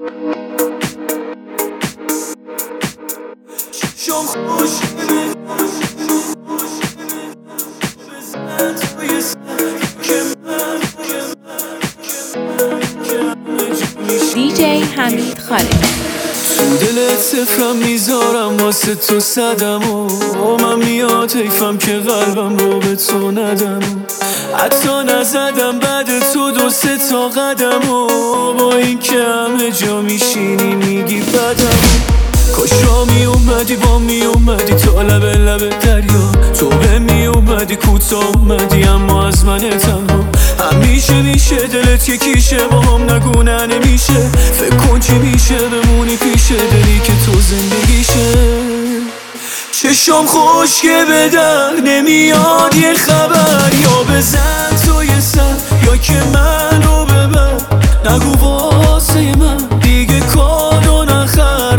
دیجی حمید خالقی. تو دلت صفرم میذارم واسه تو صدم و من میاد حیفم که قلبم رو به تو ندم، حتی نزدم بعد تو 2-3 تا قدم و با این که همه جا میشینی میگی بدم. کاشا میومدی با میومدی تا لب دریا، تو به میومدی کوتاه اومدی اما از من تنها. همیشه میشه دلت یکیشه با هم نگو نه نمیشه، فکر کن چی میشه بمونی پیشه دلی که تو زندگیشه. چشم خشکه به در نمیاد یه خبر، یا بزن تو یه سر یا که من رو ببر، نگو واسه من دیگه کاد و نخر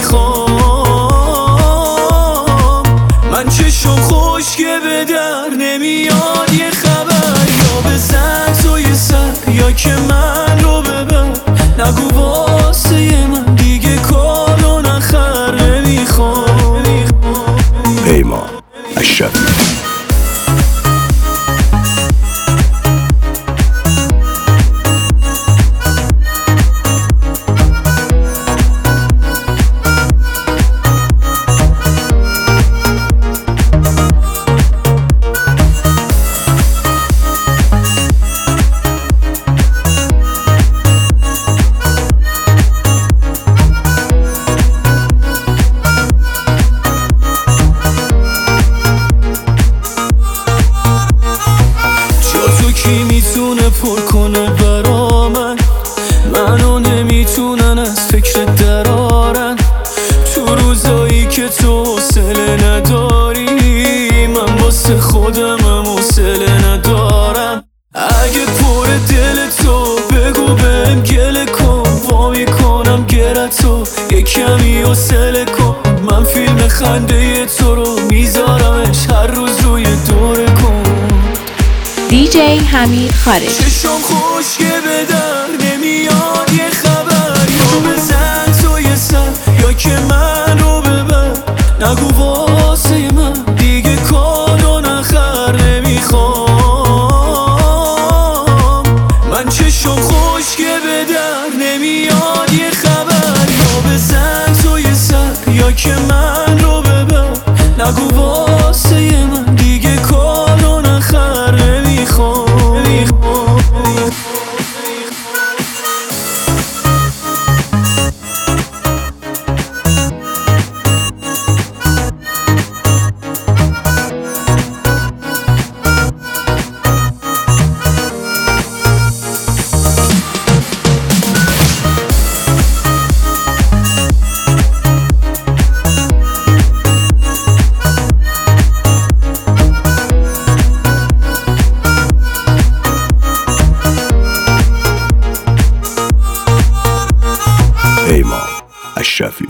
نمیخوام. من چشم خشکه به در نمیاد یه خبر، یا بزن تو یه سر یا که من رو ببر، نگو واسه من دیگه کاد و نخر نمیخوام. پیمان اشرفی. کی میتونه پر کنه برا من، منو نمیتونن از فکر درارن. تو روزایی که تو حوصله نداری من واسه خودمم حوصله ندارم. اگه پر دل تو بگو بهم گله کن، وا میکنم گرتو یه کمی حوصله کن. من فیلم خنده تو رو میذارمش هر روز روی دوره کن. دیجی حمید خالقی. چشم خشکه به در نمیاد یه خبر، یا بزن تو یه سر یا که من رو ببر، نگو واسه من دیگه کاد و نخر نمیخوام. من چشم خشکه به در نمیاد یه خبر، یا بزن تو یه سر یا که من رو ببر، نگو واسه من دیگه کاد و نخر نمیخوام. پیمان اشرفی.